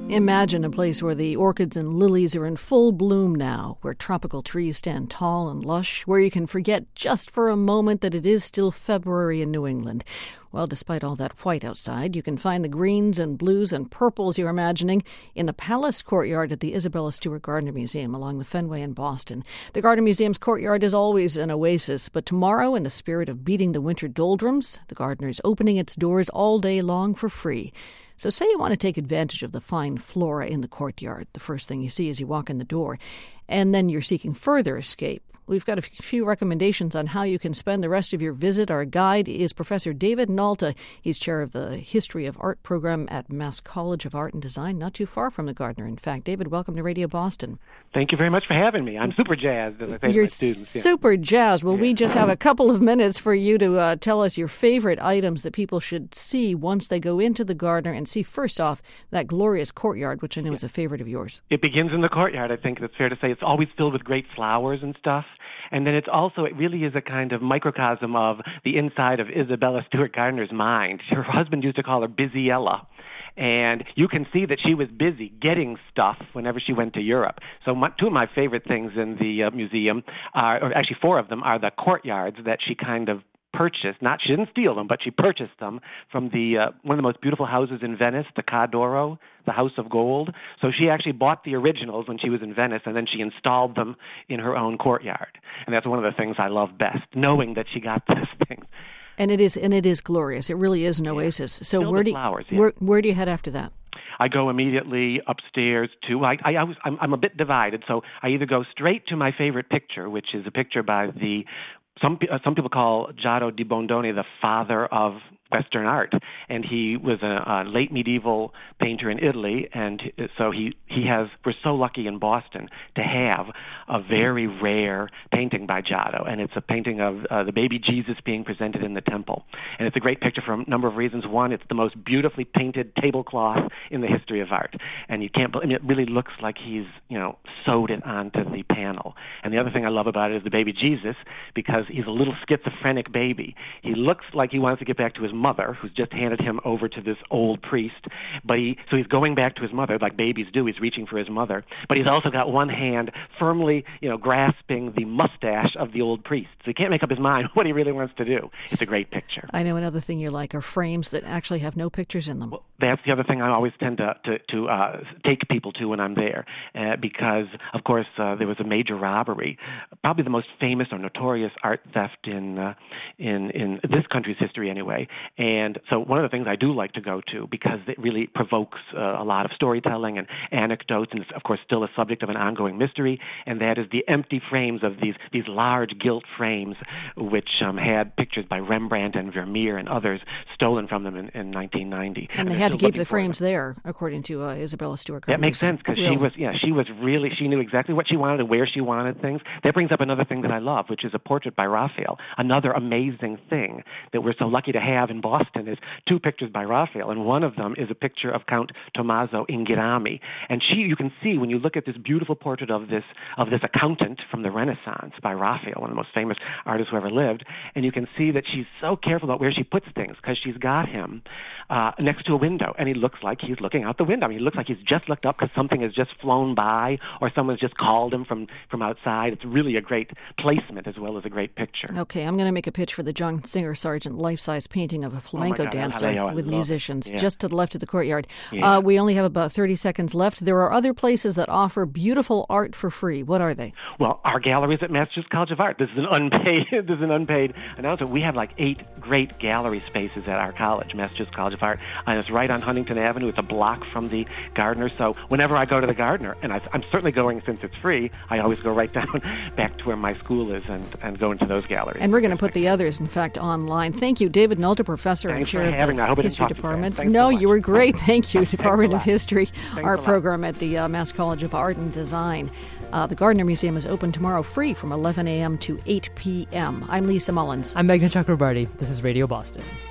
Imagine a place where the orchids and lilies are in full bloom now, where tropical trees stand tall and lush, where you can forget just for a moment that it is still February in New England. Well, despite all that white outside, you can find the greens and blues and purples you're imagining in the Palace Courtyard at the Isabella Stewart Gardner Museum along the Fenway in Boston. The Gardner Museum's courtyard is always an oasis, but tomorrow, in the spirit of beating the winter doldrums, the Gardner's opening its doors all day long for free. So say you want to take advantage of the fine flora in the courtyard, the first thing you see as you walk in the door, and then you're seeking further escape. We've got a few recommendations on how you can spend the rest of your visit. Our guide is Professor David Nalta. He's chair of the History of Art program at Mass College of Art and Design, not too far from the Gardner. In fact, David, welcome to Radio Boston. Thank you very much for having me. I'm super jazzed, as I say to my students. You're super jazzed. Well, we just have a couple of minutes for you to tell us your favorite items that people should see once they go into the Gardner and see, first off, that glorious courtyard, which I know is a favorite of yours. It begins in the courtyard, I think it's fair to say. It's always filled with great flowers and stuff. And then it really is a kind of microcosm of the inside of Isabella Stewart Gardner's mind. Her husband used to call her Busy Ella. And you can see that she was busy getting stuff whenever she went to Europe. So two of my favorite things in the museum, or actually four of them, are the courtyards that she kind of purchased. She didn't steal them, but she purchased them from the one of the most beautiful houses in Venice, the Ca d'Oro, the House of Gold. So she actually bought the originals when she was in Venice, and then she installed them in her own courtyard. And that's one of the things I love best, knowing that she got those things. And it is glorious. It really is an oasis. So where do you head after that? I go immediately upstairs to. I'm a bit divided, so I either go straight to my favorite picture, which is a picture by the some people call Giotto di Bondone the father of Western art, and he was a late medieval painter in Italy, and so we're so lucky in Boston to have a very rare painting by Giotto, and it's a painting of the baby Jesus being presented in the temple. And it's a great picture for a number of reasons. One, it's the most beautifully painted tablecloth in the history of art, and it really looks like he's sewed it onto the panel. And the other thing I love about it is the baby Jesus, because he's a little schizophrenic baby. He looks like he wants to get back to his mother, who's just handed him over to this old priest. So he's going back to his mother, like babies do. He's reaching for his mother. But he's also got one hand firmly, grasping the mustache of the old priest. So he can't make up his mind what he really wants to do. It's a great picture. I know another thing you like are frames that actually have no pictures in them. Well, that's the other thing I always tend to take people to when I'm there, because, of course, there was a major robbery, probably the most famous or notorious art theft in this country's history anyway. And so one of the things I do like to go to, because it really provokes a lot of storytelling and anecdotes, and it's, of course, still a subject of an ongoing mystery, and that is the empty frames of these large gilt frames, which had pictures by Rembrandt and Vermeer and others stolen from them in 1990. And they had to keep the frames there, according to Isabella Stewart Gardner. That makes sense, because she knew exactly what she wanted and where she wanted things. That brings up another thing that I love, which is a portrait by Raphael. Another amazing thing that we're so lucky to have in Boston is two pictures by Raphael, and one of them is a picture of Count Tommaso Inghirami. And you can see when you look at this beautiful portrait of this accountant from the Renaissance by Raphael, one of the most famous artists who ever lived, and you can see that she's so careful about where she puts things, because she's got him next to a window, and he looks like he's looking out the window. I mean, he looks like he's just looked up because something has just flown by, or someone's just called him from outside. It's really a great placement as well as a great picture. Okay, I'm going to make a pitch for the John Singer Sargent life-size painting of a flamenco dancer with musicians just to the left of the courtyard. Yeah. We only have about 30 seconds left. There are other places that offer beautiful art for free. What are they? Well, our galleries at Massachusetts College of Art. This is an unpaid announcement. We have like 8 great gallery spaces at our college, Massachusetts College of Art, and it's right on Huntington Avenue. It's a block from the Gardner. So whenever I go to the Gardner, and I'm certainly going since it's free, I always go right down back to where my school is and go into those galleries. And we're going to put the others, in fact, online. Thank you, David Nalta, professor and chair of the History Department. No, you were great. Thank you, Department of History, Art program at the Mass College of Art and Design. The Gardner Museum is open tomorrow free from 11 a.m. to 8 p.m. I'm Lisa Mullins. I'm Meghna Chakrabarty. This is Radio Boston.